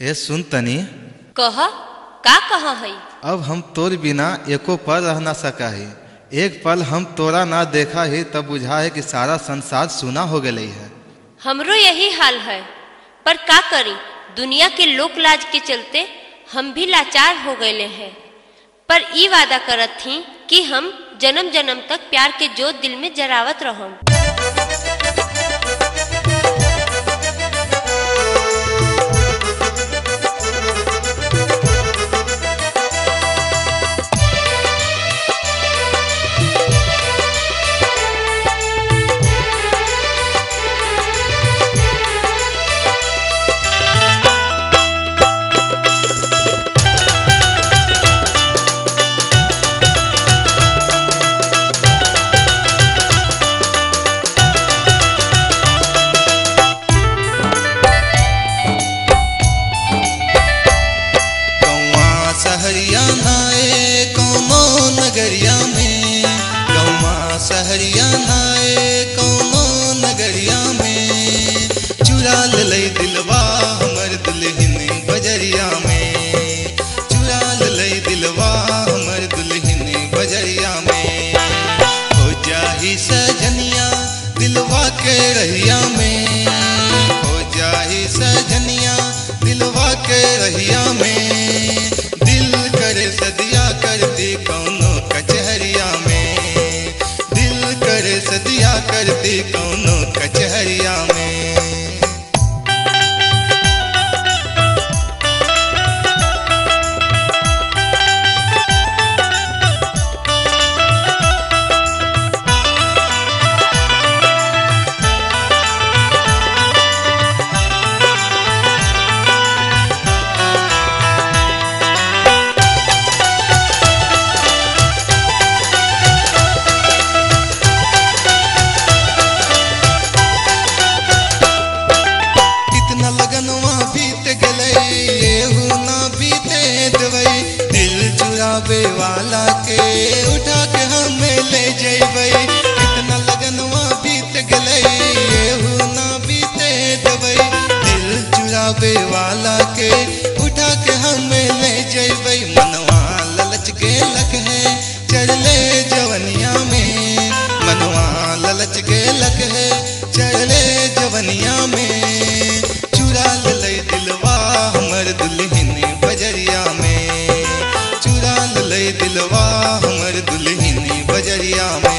ए सुन तनी कह का कहा है। अब हम तोर बिना एको पल रह ना सका है। एक पल हम तोरा ना देखा है तब बुझा है कि सारा संसार सुना हो गई है। हमरो यही हाल है, पर का करी, दुनिया के लोक लाज के चलते हम भी लाचार हो गए हैं। पर ई वादा करत थी कि हम जन्म जन्म तक प्यार के जोत दिल में जरावत रहम। सहरिया नाए कौनो नगरिया में चुरा ले दिलवा हमर दुल्हन बजरिया में, चुरा ले दिलवा हमर दुल्हन बजरिया में। हो जाही सजनिया दिलवा के रहिया में, हो जाही सजनिया दिलवा के रहिया में। दिल करे सदिया कर दी कौनो कचहरिया में, सदिया कर दी कौनो कचहरिया में। वाला के उठा के हमें ले जैबै, कितना लगनवा बीत गलै एहू ना बीते देबै। दिल चुरावे वाला के उठा के हमें ले जैबै। मनवा ललच के लग है चढ़ले जवनिया में, मनवा ललच के लग है चढ़ले जवनिया में। चुरा ले दिलवा हमर दुल्हन बजरिया में, चुरा ले दिलवा हमर दुल्हन बजरिया में।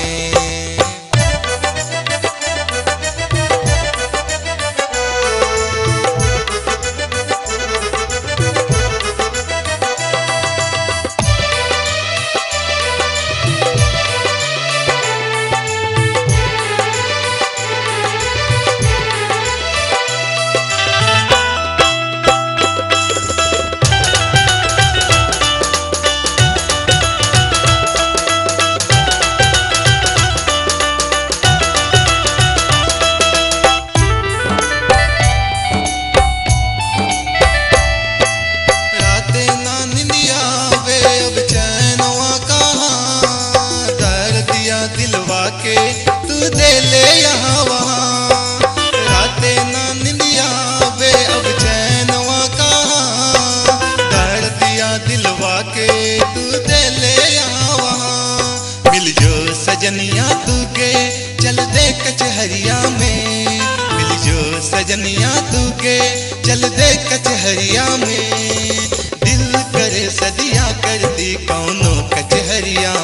दिलवा के तू दे ले यहाँ वहाँ, राते ना निंदिया वे अब चैनवा कहाँ। कर दिया दिलवा के तू दे ले यहाँ वहाँ। मिल जो सजनिया तू के चल दे कचहरिया में, मिल जो सजनिया तू के चल दे कचहरिया में। दिल करे सदिया कर दी कौनो कचहरिया